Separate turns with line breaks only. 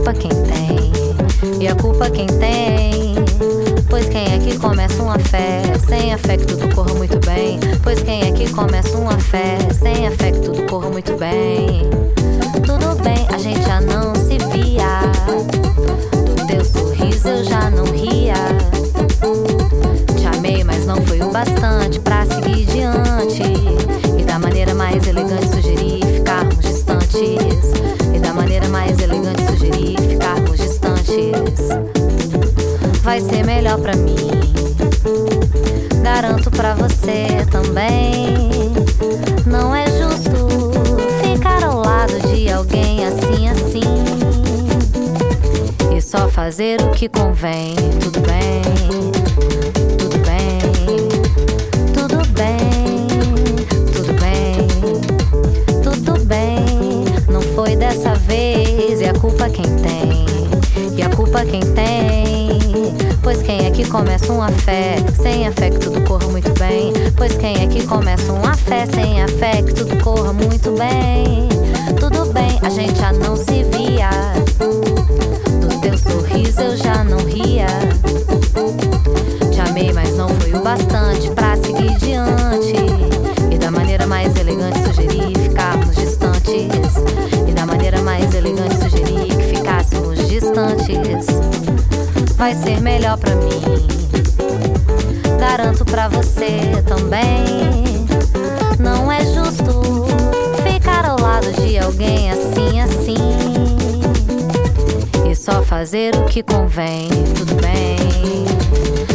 culpa quem tem, e a culpa quem tem. Pois quem é que começa uma fé sem a fé que tudo corra muito bem? Pois quem é que começa uma fé sem a fé que tudo corra muito bem? Tudo bem, a gente já não se via, do teu sorriso eu já não ria. Te amei, mas não foi o bastante pra seguir diante, e da maneira mais elegante sugerir ficarmos distantes, e da maneira mais elegante sugerir ficarmos distantes. Vai ser melhor pra mim, garanto pra você também. Não é justo ficar ao lado de alguém assim, assim, e só fazer o que convém. Tudo bem, tudo bem, tudo bem, tudo bem, tudo bem. Não foi dessa vez, e a culpa quem tem, e a culpa quem tem. Pois quem é que começa uma fé sem a fé que tudo corra muito bem? Pois quem é que começa uma fé sem a fé que tudo corra muito bem? Tudo bem, a gente já não se via, do teu sorriso eu já não ria. Te amei, mas não foi o bastante pra seguir diante, e da maneira mais elegante sugerir ficarmos distantes, e da maneira mais elegante sugerir que ficássemos distantes. Vai ser melhor pra mim, garanto pra você também. Não é justo ficar ao lado de alguém assim, assim, e só fazer o que convém. Tudo bem,